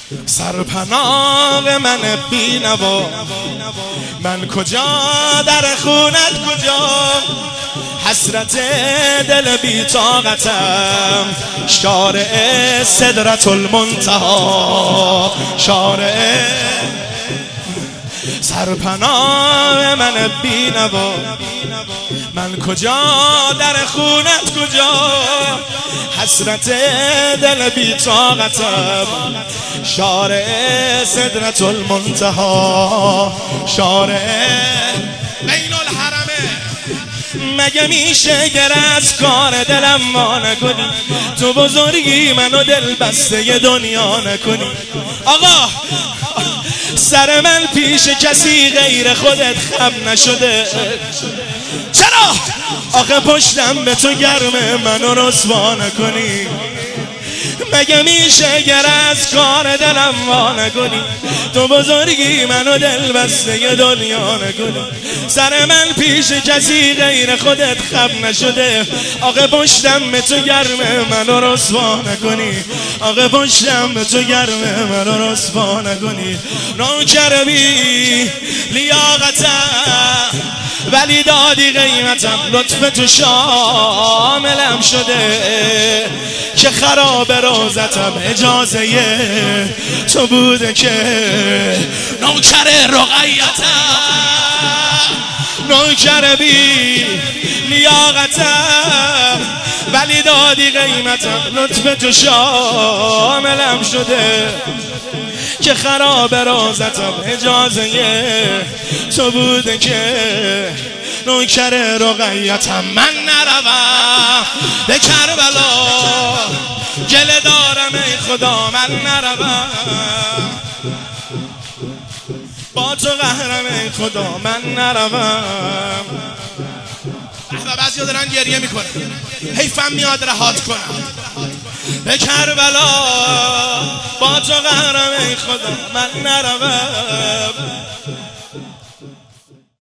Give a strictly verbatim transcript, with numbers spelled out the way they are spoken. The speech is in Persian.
سرپناه من بینوا، من کجا در خونت کجا، حسرت دل بی طاقتم، شارع سدرت المنتها، شارع سرپناه من بینوا، من کجا در خونت کجا، حسرت دل بی طاقتم، شارع سدرت المنتها، شارع بین الحرمه. مگه میشه گر از کار دلم ما نکنی، تو بزرگی منو دل بسته دنیا نکنی. آقا سر من پیش کسی غیر خودت خم نشده، چرا؟ آخه پشتم به تو گرمه منو رسوا نکنی. مگه میشه گر از کار دلم وا نکنی، تو بزرگی منو دل بسته دنیا نکنی. سر من پیش کسی غیر خودت خم نشده، آقا پشتم به تو گرمه منو رسوا نکنی، آقا پشتم به تو گرمه منو رسوا نکنی. نوکر بی لیاقتم ولی دادی قیمتم، لطف تو شاملم شده که خراب روزتم اجازه تو بوده که نوکر رقیتم، نوکر بی لیاقتم ولی دادی قیمتم، لطف تو شاملم شده که خراب روزتم اجازه تو بوده که نوکر رقیتم. من نروم به کربلا گله دارم ای خدا، من نروم با تو قهرم ای خدا، من نروم. بعضی ها دارن گریه میکنن، حیفم میاد رهات کنم به کربلا با تو قهرم ای خدا، من نروم.